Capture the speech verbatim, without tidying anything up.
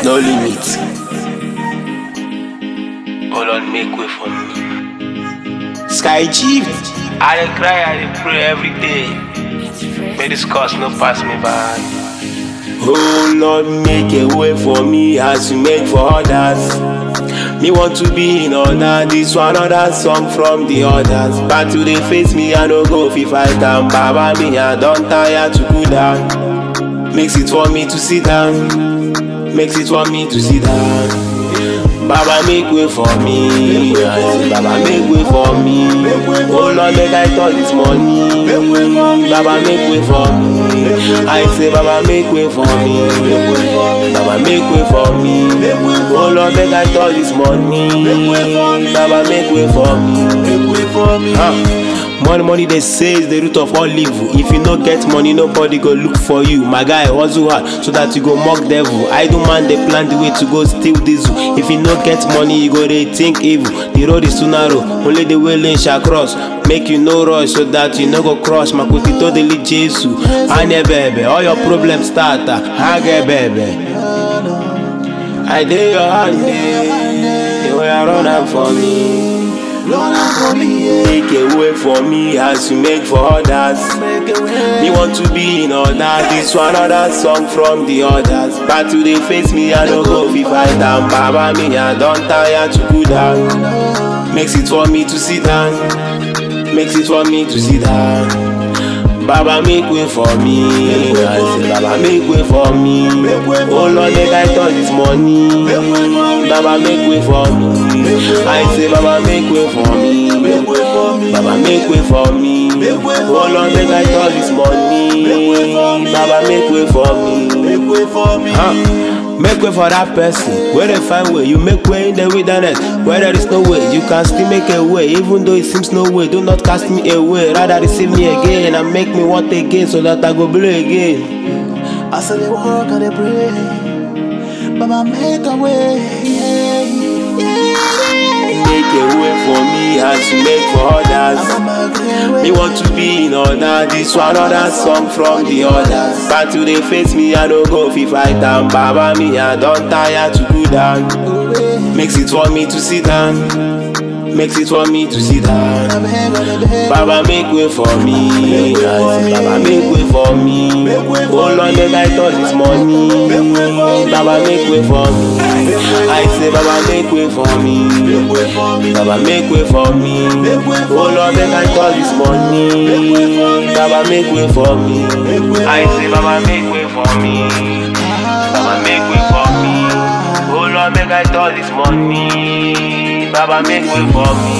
no limit. Hold on, make way for me. Sky Chief. I dey cry, I dey pray every day. May this cause no pass me by. Oh Lord, make a way for me as you make for others. Me want to be in order, this one other song from the others. But to they face me, I no go if I can. Baba me, I don't tire to cool down. Makes it for me to sit down. Makes it for me to sit down. Baba make way for me. I say, Baba make way for me. Oh Lord, make I touch this money. Baba make way for me. I say, Baba make way for me. Baba make way for me. Oh Lord, make I touch this money. Baba make way for me. Huh. Money, money, they say is the root of all evil. If you no get money, nobody go look for you. My guy, hustle hard so that you go mock devil. I do man, they plan the way to go steal diesel. If you no get money, you go they think evil. The road is too narrow, only the way lane shall cross. Make you no rush so that you no go cross. Makuti to the lead Jesus. Anye baby, all your problems start. Hage baby. I did your hand, you are running for me. Make a way for me as you make for others. Me want to be in order, this one other song from the others. But to they face me, I don't go if I down. Baba me, I don't tire to go down. Makes it for me to sit down. Makes it for me to sit down. Baba make way for me. I say Baba make way for me. Oh Lord, make I touch this money. Baba make way for me. I say Baba make way for me. Baba make way for me. Oh Lord, make I touch this money. Baba make way for me. Huh? Make way for that person. Where they find way, you make way in the wilderness. Where there is no way, you can still make a way. Even though it seems no way, do not cast me away. Rather receive me again and make me want again, so that I go blow again. I say they work and they pray, Baba make a way. Yeah, yeah. Make a way for me as you make for others. Me want to be in order, this one other song from the others. But to they face me, I don't go if I down. Baba me, I don't tire to go down. Makes it for me to sit down. Makes it for me to sit down. Baba make way for me. I say Baba make way for me. Oh Lord, make I touch this money. Baba make way for me. I say Baba make way for me. Baba make way for me. Oh Lord, make I touch this money. Baba make way for me. I say Baba make way for me. Baba make way for me. Oh Lord, make I touch this money. Baba make way for me.